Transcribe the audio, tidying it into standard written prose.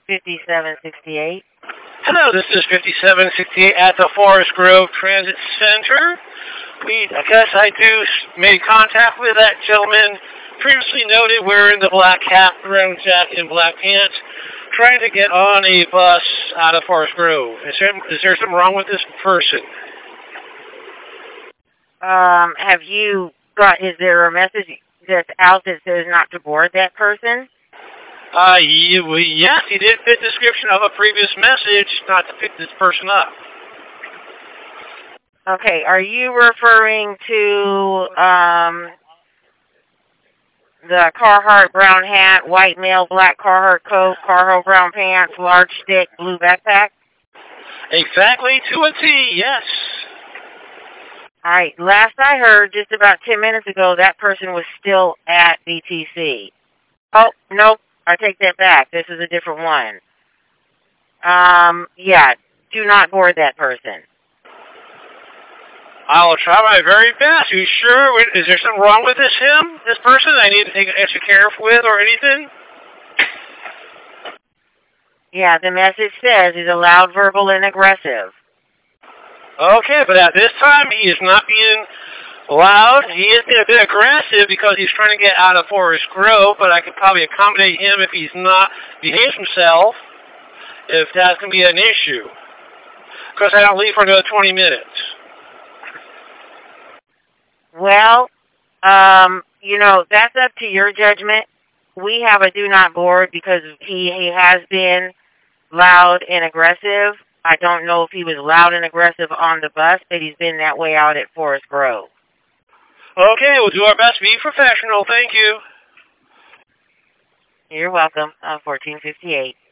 5768. Hello, this is 5768 at the Forest Grove Transit Center. I guess I made contact with that gentleman previously noted wearing the black hat, brown jacket, and black pants, trying to get on a bus out of Forest Grove. Is there something wrong with this person? Is there a message that's out that says not to board that person? Yes, he did fit the description of a previous message not to pick this person up. Okay, are you referring to the Carhartt brown hat, white male, black Carhartt coat, Carhartt brown pants, large stick, blue backpack? Exactly, to a T, yes. All right, last I heard, just about 10 minutes ago, that person was still at BTC. Oh, nope, I take that back. This is a different one. Yeah, do not board that person. I'll try my very best. Are you sure? Is there something wrong with this person I need to take extra care with or anything? Yeah, the message says he's loud, verbal, and aggressive. Okay, but at this time, he is not being loud. He is being a bit aggressive because he's trying to get out of Forest Grove, but I could probably accommodate him if he's not behaves himself, if that's going to be an issue. Because I don't leave for another 20 minutes. Well, that's up to your judgment. We have a do not board because he has been loud and aggressive. I don't know if he was loud and aggressive on the bus, but he's been that way out at Forest Grove. Okay, we'll do our best to be professional. Thank you. You're welcome. 1458.